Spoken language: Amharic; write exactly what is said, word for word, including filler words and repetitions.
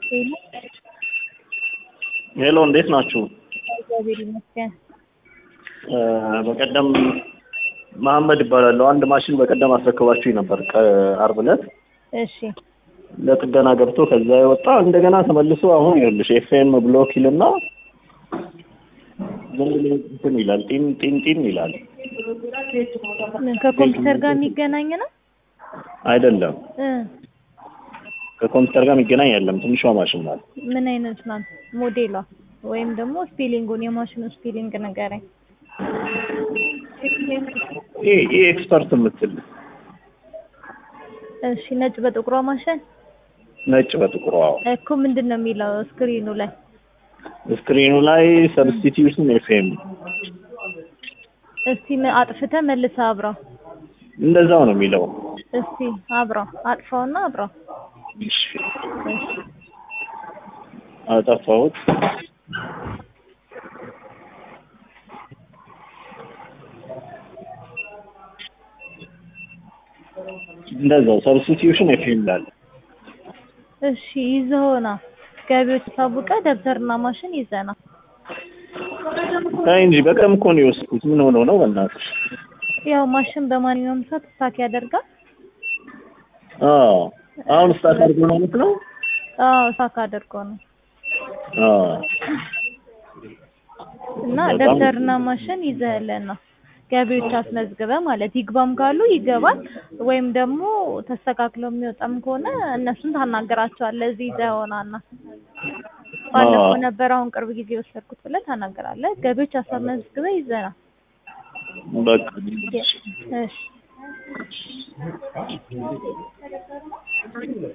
ሄሎ ሄሎ እንዴት ናችሁ? እግዚአብሔር ይመስገን። በቀደም መሐመድ ይባላል። አንድ ማሽን በቀደም አስረክባችሁ ነበር ከአርብ ዕለት። እሺ ለጥገና ገብቶ ከዛ የወጣ እንደገና ተመልሶ አሁን ይኸውልሽ ኤፍኤም ብሎክ ይልና ምን እንትን ይላል ጢም ጢም ጢም ይላል። ከኮምፒውተር ጋር የሚገናኝ ነው አይደለም? እ ከኮምፒውተር ጋር የሚገናኝ አይደለም። ትንሿ ማሽን ናት። ምን አይነት ናት ሞዴሏ? ወይም ደግሞ ስፔሊንጉን የማሽኑ ስፔሊንግ ንገረኝ። ይሄ ይሄ ኤክስፐርት የምትል እሺ ነጭ በጥቁሯ ማሽን ነጭ በጥቁሯ እኮ ምንድን ነው የሚለው ስክሪኑ ላይ? ስክሪኑ ላይ ሰብስቲቲዩሽን ኤፍኤም እስቲ አጥፍተህ መልሰህ አብራው። እንደዛው ነው የሚለው። እስቲ አብራው አጥፋውና አብራው። እሺ አጠፋሁት። እንደዛው ሰብስቲቲዩሽን ኤፍኤም ይላል። እሺ ይዘውና ገቢዎች ሳቡቀ ደብተርና ማሽን ይዘና አይ እንጂ በቀም እኮ ነው የወሰድኩት። ምን ሆኖ ነው በእናትሽ? ያው ማሽን በማንኛውም ሰዓት ስታክ ያደርጋል። አዎ አሁን ስታክ አድርጎ ነው ማለት ነው? አዎ ስታክ አድርጎ ነው። አዎ እና ደብተርና ማሽን ይዘህልና ገቢዎች አስመዝግበ ማለት ይግባም ካሉ ይገባል፣ ወይም ደግሞ ተስተካክለው የሚወጣም ከሆነ እነሱን ታናገራቸዋለህ። እዚህ ይዘውናና ባለፈው ነበር አሁን ቅርብ ጊዜ ወሰድኩት ብለህ ታናገራለህ። ገቢዎች አስመዝግበ ይዘና በቃ እሺ